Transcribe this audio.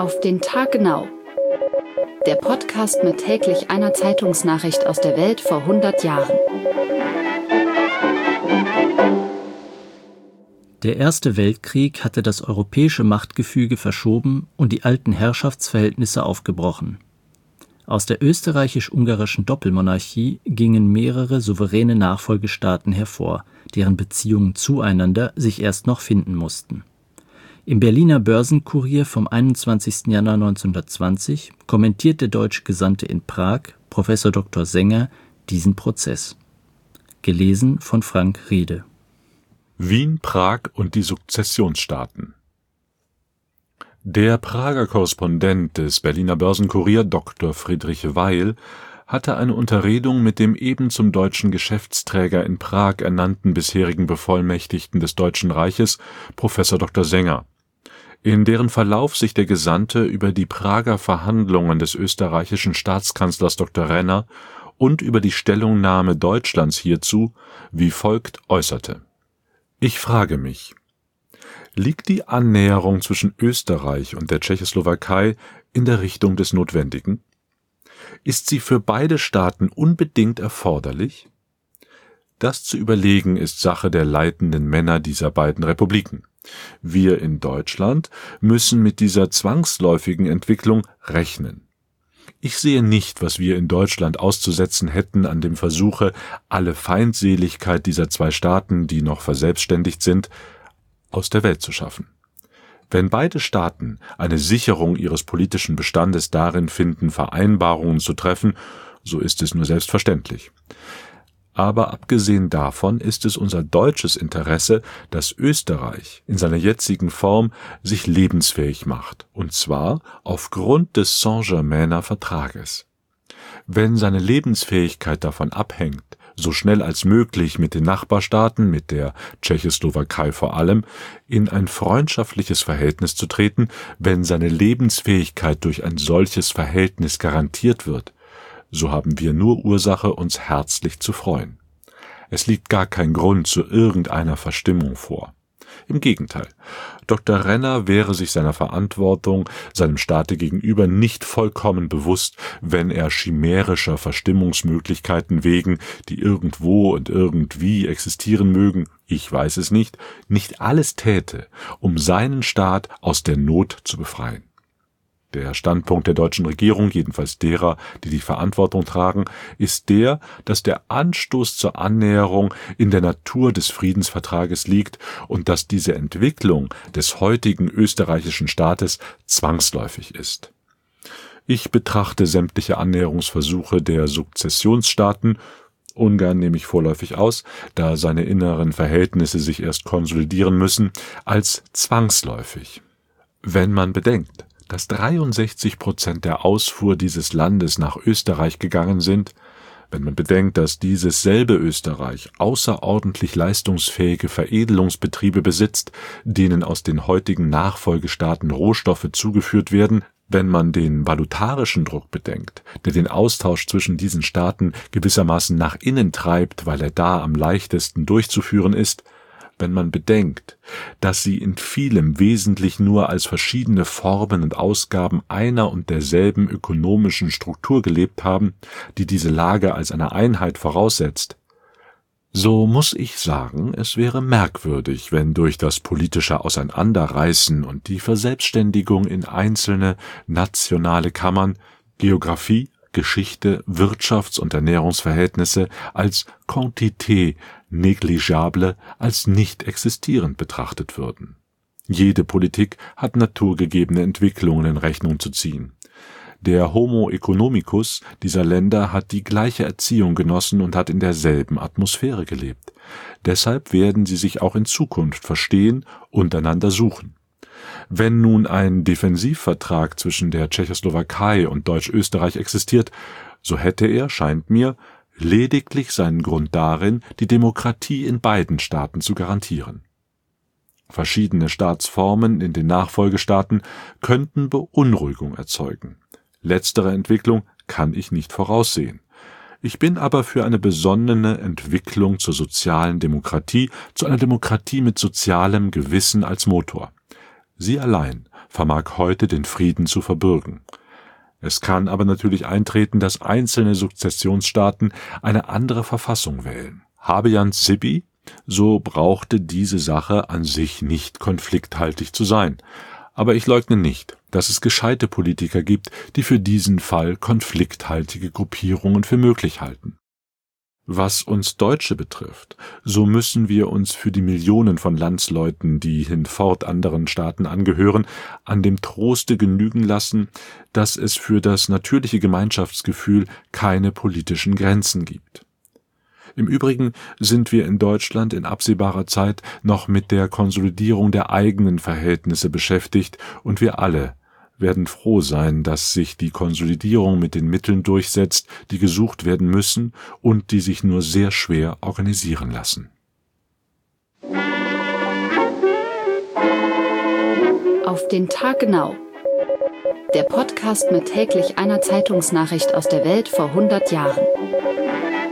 Auf den Tag genau. Der Podcast mit täglich einer Zeitungsnachricht aus der Welt vor 100 Jahren. Der Erste Weltkrieg hatte das europäische Machtgefüge verschoben und die alten Herrschaftsverhältnisse aufgebrochen. Aus der österreichisch-ungarischen Doppelmonarchie gingen mehrere souveräne Nachfolgestaaten hervor, deren Beziehungen zueinander sich erst noch finden mussten. Im Berliner Börsenkurier vom 21. Januar 1920 kommentiert der deutsche Gesandte in Prag, Prof. Dr. Sänger, diesen Prozess. Gelesen von Frank Riede. Wien, Prag und die Sukzessionsstaaten. Der Prager Korrespondent des Berliner Börsenkurier, Dr. Friedrich Weil, hatte eine Unterredung mit dem eben zum deutschen Geschäftsträger in Prag ernannten bisherigen Bevollmächtigten des Deutschen Reiches, Prof. Dr. Sänger, in deren Verlauf sich der Gesandte über die Prager Verhandlungen des österreichischen Staatskanzlers Dr. Renner und über die Stellungnahme Deutschlands hierzu wie folgt äußerte: Ich frage mich, liegt die Annäherung zwischen Österreich und der Tschechoslowakei in der Richtung des Notwendigen? Ist sie für beide Staaten unbedingt erforderlich? Das zu überlegen ist Sache der leitenden Männer dieser beiden Republiken. Wir in Deutschland müssen mit dieser zwangsläufigen Entwicklung rechnen. Ich sehe nicht, was wir in Deutschland auszusetzen hätten an dem Versuche, alle Feindseligkeit dieser zwei Staaten, die noch verselbstständigt sind, aus der Welt zu schaffen. Wenn beide Staaten eine Sicherung ihres politischen Bestandes darin finden, Vereinbarungen zu treffen, so ist es nur selbstverständlich. Aber abgesehen davon ist es unser deutsches Interesse, dass Österreich in seiner jetzigen Form sich lebensfähig macht, und zwar aufgrund des Saint-Germainer Vertrages. Wenn seine Lebensfähigkeit davon abhängt, so schnell als möglich mit den Nachbarstaaten, mit der Tschechoslowakei vor allem, in ein freundschaftliches Verhältnis zu treten, wenn seine Lebensfähigkeit durch ein solches Verhältnis garantiert wird, so haben wir nur Ursache, uns herzlich zu freuen. Es liegt gar kein Grund zu irgendeiner Verstimmung vor. Im Gegenteil, Dr. Renner wäre sich seiner Verantwortung seinem Staate gegenüber nicht vollkommen bewusst, wenn er chimärischer Verstimmungsmöglichkeiten wegen, die irgendwo und irgendwie existieren mögen, ich weiß es nicht alles täte, um seinen Staat aus der Not zu befreien. Der Standpunkt der deutschen Regierung, jedenfalls derer, die die Verantwortung tragen, ist der, dass der Anstoß zur Annäherung in der Natur des Friedensvertrages liegt und dass diese Entwicklung des heutigen österreichischen Staates zwangsläufig ist. Ich betrachte sämtliche Annäherungsversuche der Sukzessionsstaaten, Ungarn nehme ich vorläufig aus, da seine inneren Verhältnisse sich erst konsolidieren müssen, als zwangsläufig. Wenn man bedenkt, dass 63% der Ausfuhr dieses Landes nach Österreich gegangen sind, wenn man bedenkt, dass dieses selbe Österreich außerordentlich leistungsfähige Veredelungsbetriebe besitzt, denen aus den heutigen Nachfolgestaaten Rohstoffe zugeführt werden, wenn man den valutarischen Druck bedenkt, der den Austausch zwischen diesen Staaten gewissermaßen nach innen treibt, weil er da am leichtesten durchzuführen ist, wenn man bedenkt, dass sie in vielem wesentlich nur als verschiedene Formen und Ausgaben einer und derselben ökonomischen Struktur gelebt haben, die diese Lage als eine Einheit voraussetzt, so muss ich sagen, es wäre merkwürdig, wenn durch das politische Auseinanderreißen und die Verselbstständigung in einzelne nationale Kammern Geographie, Geschichte, Wirtschafts- und Ernährungsverhältnisse als Quantité négligeable, als nicht existierend betrachtet würden. Jede Politik hat naturgegebene Entwicklungen in Rechnung zu ziehen. Der Homo economicus dieser Länder hat die gleiche Erziehung genossen und hat in derselben Atmosphäre gelebt. Deshalb werden sie sich auch in Zukunft verstehen und einander suchen. Wenn nun ein Defensivvertrag zwischen der Tschechoslowakei und Deutsch-Österreich existiert, so hätte er, scheint mir, lediglich seinen Grund darin, die Demokratie in beiden Staaten zu garantieren. Verschiedene Staatsformen in den Nachfolgestaaten könnten Beunruhigung erzeugen. Letztere Entwicklung kann ich nicht voraussehen. Ich bin aber für eine besonnene Entwicklung zur sozialen Demokratie, zu einer Demokratie mit sozialem Gewissen als Motor. Sie allein vermag heute den Frieden zu verbürgen. Es kann aber natürlich eintreten, dass einzelne Sukzessionsstaaten eine andere Verfassung wählen. Habe Jan Sippi, so brauchte diese Sache an sich nicht konflikthaltig zu sein. Aber ich leugne nicht, dass es gescheite Politiker gibt, die für diesen Fall konflikthaltige Gruppierungen für möglich halten. Was uns Deutsche betrifft, so müssen wir uns für die Millionen von Landsleuten, die hinfort anderen Staaten angehören, an dem Troste genügen lassen, dass es für das natürliche Gemeinschaftsgefühl keine politischen Grenzen gibt. Im Übrigen sind wir in Deutschland in absehbarer Zeit noch mit der Konsolidierung der eigenen Verhältnisse beschäftigt, und wir alle werden froh sein, dass sich die Konsolidierung mit den Mitteln durchsetzt, die gesucht werden müssen und die sich nur sehr schwer organisieren lassen. Auf den Tag genau. Der Podcast mit täglich einer Zeitungsnachricht aus der Welt vor 100 Jahren.